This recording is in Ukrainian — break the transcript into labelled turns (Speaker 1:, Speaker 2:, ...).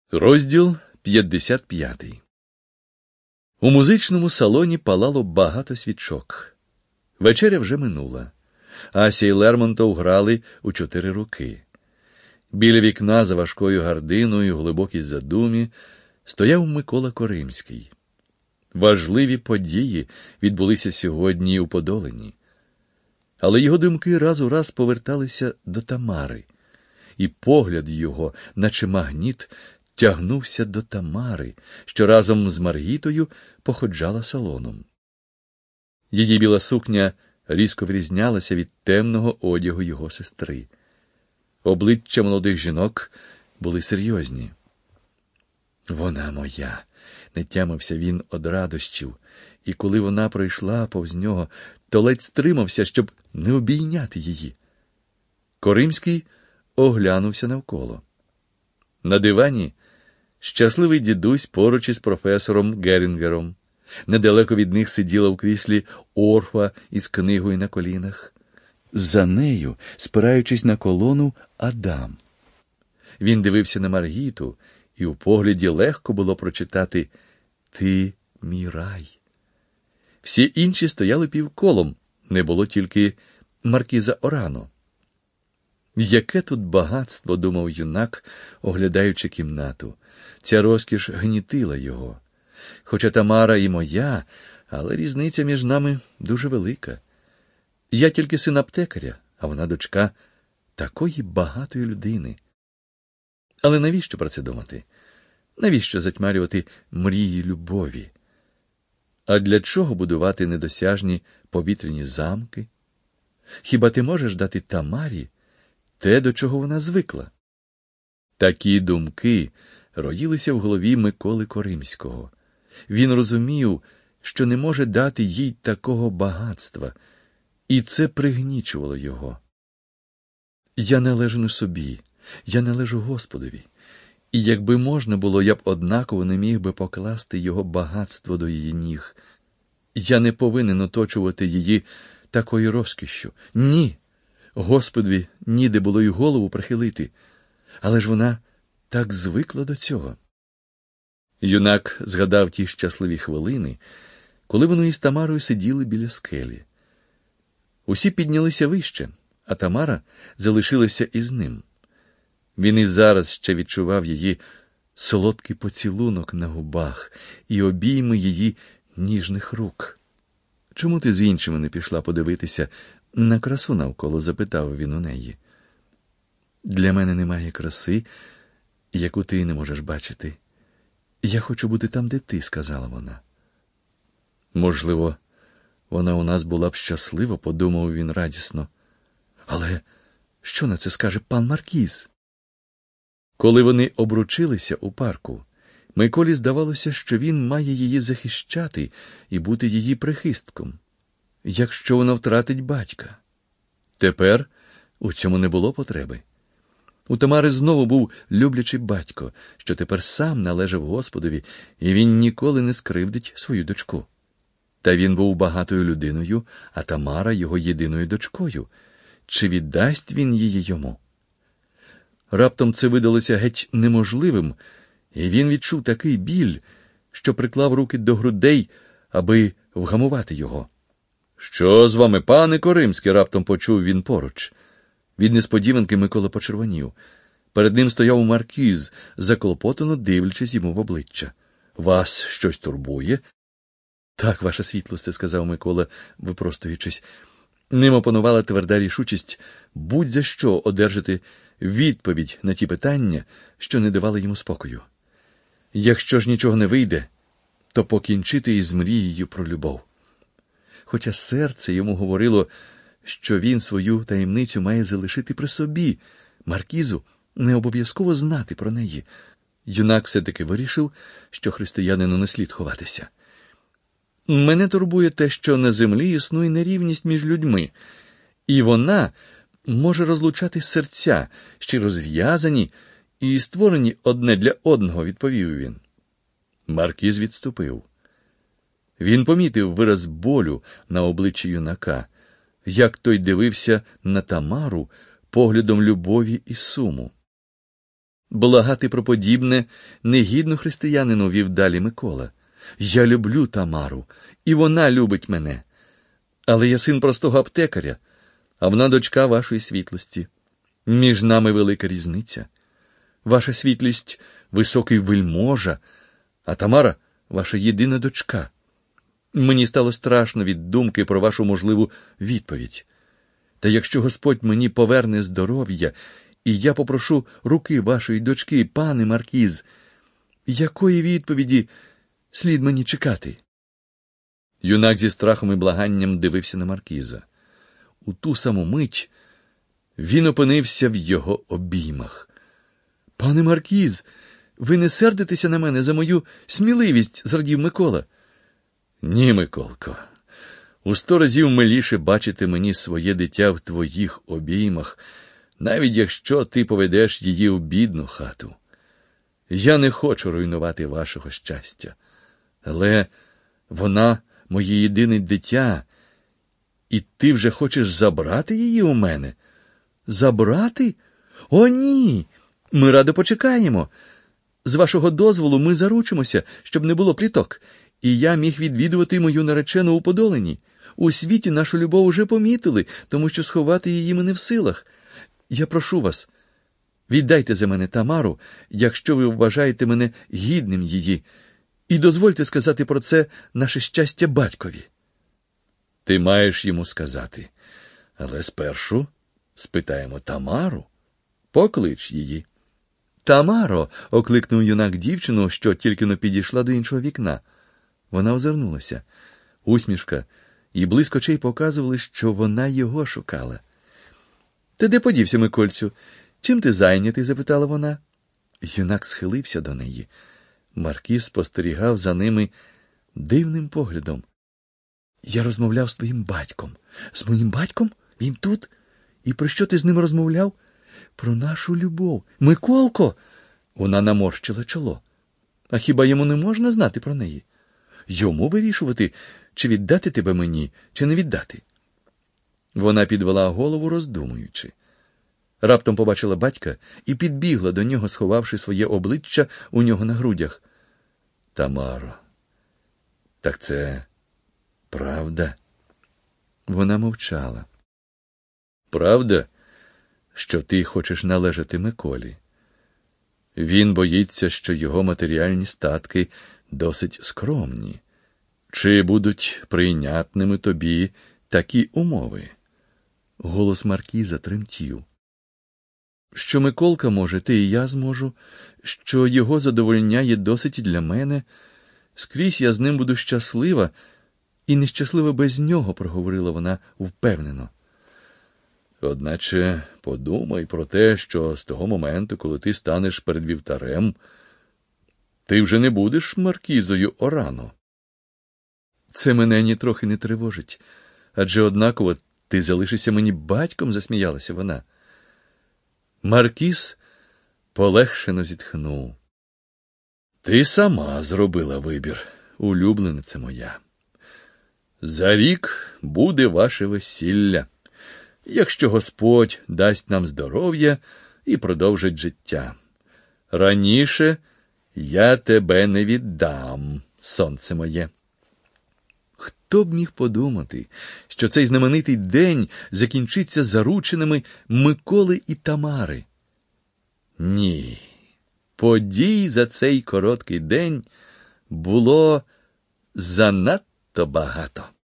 Speaker 1: Розділ 55. У музичному салоні палало багато свічок. Вечеря вже минула. Ася і Лермонтов грали у 4 руки. Біля вікна за важкою гардиною, в глибокій задумі, стояв Микола Коримський. Важливі події відбулися сьогодні у Подолині. Але його думки раз у раз поверталися до Тамари. І погляд його, наче магніт, тягнувся до Тамари, що разом з Маргітою походжала салоном. Її біла сукня різко вирізнялася від темного одягу його сестри. Обличчя молодих жінок були серйозні. «Вона моя!» – не тямився він од радощів, і коли вона пройшла повз нього, то ледь стримався, щоб не обійняти її. Коримський оглянувся навколо. На дивані щасливий дідусь поруч із професором Герінгером. Недалеко від них сиділа в кріслі Орфа із книгою на колінах. За нею, спираючись на колону, Адам. Він дивився на Маргіту, і у погляді легко було прочитати «Ти мій рай». Всі інші стояли півколом, не було тільки маркіза Орано. Яке тут багатство, думав юнак, оглядаючи кімнату. Ця розкіш гнітила його. Хоча Тамара і моя, але різниця між нами дуже велика. Я тільки син аптекаря, а вона дочка такої багатої людини. Але навіщо про це думати? Навіщо затьмарювати мрії любові? А для чого будувати недосяжні повітряні замки? Хіба ти можеш дати Тамарі те, до чого вона звикла? Такі думки роїлися в голові Миколи Коримського. Він розумів, що не може дати їй такого багатства, і це пригнічувало його. «Я належу не собі, я належу Господові, і якби можна було, я б однаково не міг би покласти його багатство до її ніг. Я не повинен оточувати її такою розкішшю. Ні, Господові ніде було й голову прихилити, але ж вона так звикла до цього». Юнак згадав ті щасливі хвилини, коли вони із Тамарою сиділи біля скелі. Усі піднялися вище, а Тамара залишилася із ним. Він і зараз ще відчував її солодкий поцілунок на губах і обійми її ніжних рук. «Чому ти з іншими не пішла подивитися на красу навколо?» – запитав він у неї. «Для мене немає краси, яку ти не можеш бачити. Я хочу бути там, де ти», – сказала вона. «Можливо, вона у нас була б щаслива», – подумав він радісно. «Але що на це скаже пан Маркіз?» Коли вони обручилися у парку, Миколі здавалося, що він має її захищати і бути її прихистком, якщо вона втратить батька. Тепер у цьому не було потреби. У Тамари знову був люблячий батько, що тепер сам належав Господові, і він ніколи не скривдить свою дочку. Та він був багатою людиною, а Тамара його єдиною дочкою. Чи віддасть він її йому? Раптом це видалося геть неможливим, і він відчув такий біль, що приклав руки до грудей, аби вгамувати його. «Що з вами, пане Коримський?» – раптом почув він поруч. Від несподіванки Микола почервонів. Перед ним стояв маркіз, заклопотано дивлячись йому в обличчя. «Вас щось турбує?» «Так, ваша світлосте», – сказав Микола, випростуючись. Ним опанувала тверда рішучість будь-за що одержати відповідь на ті питання, що не давали йому спокою. Якщо ж нічого не вийде, то покінчити із мрією про любов. Хоча серце йому говорило, що він свою таємницю має залишити при собі, маркізу не обов'язково знати про неї. Юнак все-таки вирішив, що християнину не слід ховатися. «Мене турбує те, що на землі існує нерівність між людьми, і вона може розлучати серця, щиро зв'язані і створені одне для одного», – відповів він. Маркіз відступив. Він помітив вираз болю на обличчі юнака, як той дивився на Тамару поглядом любові і суму. Благати про подібне негідно християнину, вів далі Микола. Я люблю Тамару, і вона любить мене. Але я син простого аптекаря, а вона дочка вашої світлості. Між нами велика різниця. Ваша світлість – високий вельможа, а Тамара – ваша єдина дочка. Мені стало страшно від думки про вашу можливу відповідь. Та якщо Господь мені поверне здоров'я, і я попрошу руки вашої дочки, пане Маркіз, якої відповіді слід мені чекати? Юнак зі страхом і благанням дивився на Маркіза. У ту саму мить він опинився в його обіймах. «Пане Маркіз, ви не сердитеся на мене за мою сміливість?» – зрадів Микола. «Ні, Миколко, у 100 разів миліше бачити мені своє дитя в твоїх обіймах, навіть якщо ти поведеш її у бідну хату. Я не хочу руйнувати вашого щастя, але вона моє єдине дитя, і ти вже хочеш забрати її у мене?» «Забрати? О, ні! Ми радо почекаємо. З вашого дозволу ми заручимося, щоб не було пліток, і я міг відвідувати мою наречену у Подолині. У світі нашу любов уже помітили, тому що сховати її ми не в силах. Я прошу вас, віддайте за мене Тамару, якщо ви вважаєте мене гідним її, і дозвольте сказати про це наше щастя батькові». «Ти маєш йому сказати, але спершу спитаємо Тамару. Поклич її». «Тамаро!» – окликнув юнак дівчину, що тільки-но підійшла до іншого вікна. Вона озирнулася. Усмішка і блиск очей показували, що вона його шукала. «Ти де подівся, Микольцю? Чим ти зайнятий?» – запитала вона. Юнак схилився до неї. Маркіз спостерігав за ними дивним поглядом. «Я розмовляв з твоїм батьком». «З моїм батьком? Він тут? І про що ти з ним розмовляв?» «Про нашу любов». «Миколко!» Вона наморщила чоло. «А хіба йому не можна знати про неї? Йому вирішувати, чи віддати тебе мені, чи не віддати». Вона підвела голову, роздумуючи. Раптом побачила батька і підбігла до нього, сховавши своє обличчя у нього на грудях. «Тамаро, так це правда?» Вона мовчала. «Правда, що ти хочеш належати Миколі? Він боїться, що його матеріальні статки досить скромні. Чи будуть прийнятними тобі такі умови?» Голос Маркіза тремтів. «Що Миколка може, те і я зможу, що його задовольняє досить і для мене. Скрізь я з ним буду щаслива, і нещаслива без нього», – проговорила вона впевнено. «Одначе подумай про те, що з того моменту, коли ти станеш перед вівтарем, ти вже не будеш Маркізою Орано». «Це мене нітрохи не тривожить, адже однаково ти залишишся мені батьком», – засміялася вона. Маркіз полегшено зітхнув. «Ти сама зробила вибір, улюблениця моя. За рік буде ваше весілля, якщо Господь дасть нам здоров'я і продовжить життя. Раніше я тебе не віддам, сонце моє». Хто б міг подумати, що цей знаменитий день закінчиться заручинами Миколи і Тамари? Ні, подій за цей короткий день було занадто багато.